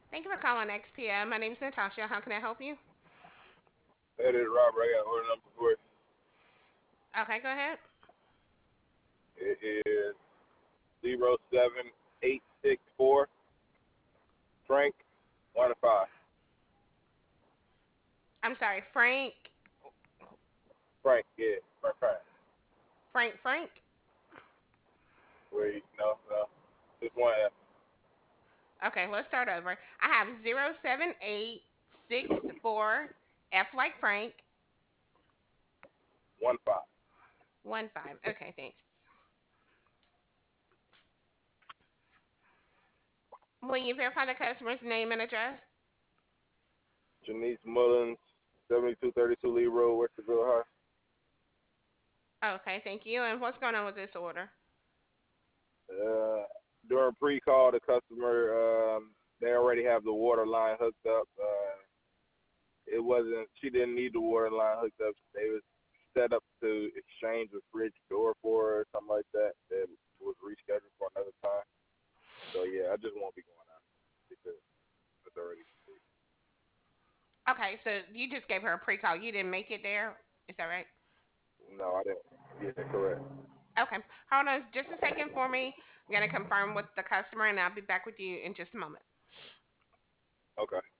Thank you for calling XPM. My name is Natasha. How can I help you? That is Robert. I got order number for it. Okay, go ahead. It is 07864 Frank 1 5. I'm sorry, Frank. Frank, yeah, Frank. Frank. Where you no, just one F. Okay, let's start over. I have 07864 F like Frank 1 5. 15. Okay, thanks. Will you verify the customer's name and address? Janice Mullins, 7232 Lee Road, Westerville High. Okay, thank you. And what's going on with this order? Uh, During pre-call, the customer they already have the water line hooked up. It wasn't. She didn't need the water line hooked up. They was set up to exchange a fridge door for her or something like that. That was rescheduled for another time. So yeah, I just won't be going out because it's already complete. Okay, so you just gave her a pre-call. You didn't make it there. Is that right? No, I didn't. Yeah, correct. Okay, hold on just a second for me. I'm gonna confirm with the customer, and I'll be back with you in just a moment. Okay.